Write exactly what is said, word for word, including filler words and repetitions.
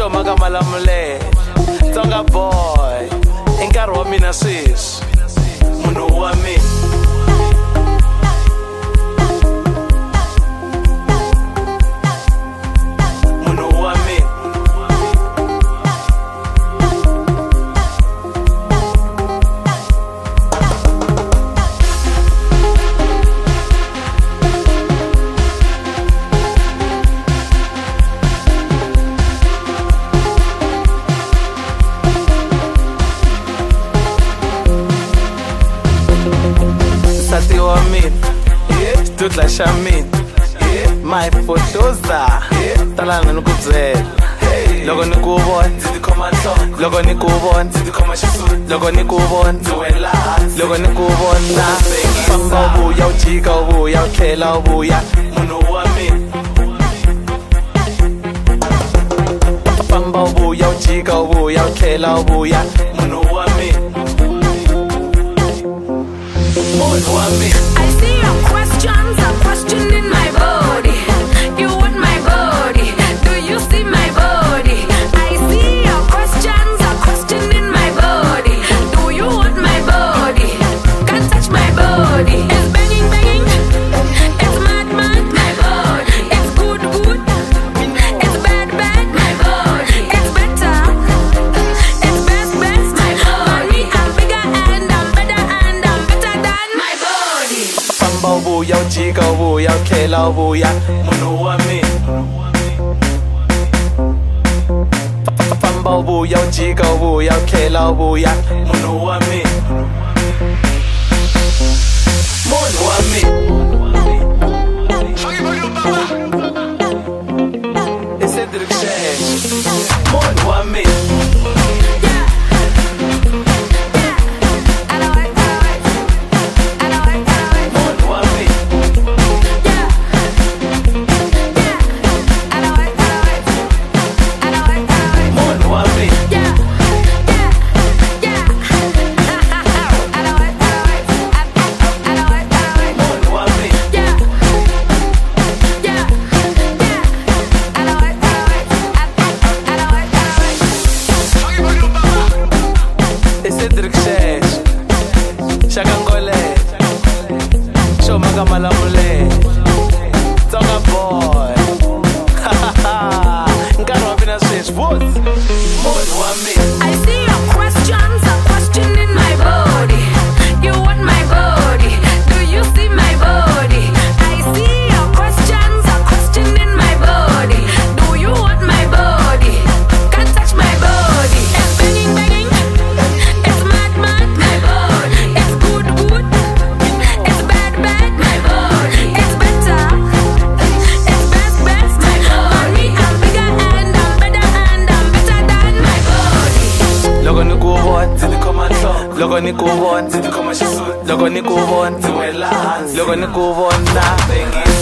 Show magama lamule Tonga boy Nkarhi wa mina sweswi Munhu wa mina Sati wa mina, stutla xa mina My photosa, talana ni ku byela Loko ni ku vona, loko ni ku vona Loko ni ku vona, loko ni ku vona Famba ubuya, ujika ubuya, uthlela ubuya Munhu wa mina Famba ubuya, ujika ubuya, uthlela ubuya Munhu wa mina I see your questions are questioning my body. You want my body? Do you see my body? I see your questions are questioning my body. Do you want my body? Can't touch my body. It's banging, banging. It's mad, mad. My body. It's good, good. It's bad, bad. My body. It's better. It's best, best. My body. I'm bigger and I'm better and I'm better than my body. Famba ubuya, ujika ubuya, uthlela ubuya Munhu wa mina Famba ubuya, ujika ubuya, uthlela ubuya Munhu wa mina Munhu wa mina It's Cedric Change Munhu wa mina Cedric Change Shaka Ngole Show magama lamule Tonga boy Nkarhi wa mina sweswi Munhu wa mina I see your questions are questioning my body. You want my body? Do you see my body? I see your questions are questioning my body. Do you want my body? Can't touch my body. It's banging, banging. It's mad, mad. My body. It's good, good. It's bad, bad. My body. It's better. It's best, best. My body. I'm bigger and I'm better and I'm better than my body. Loko ni ku vona Loko ni ku vona Loko ni ku vona Loko ni ku vona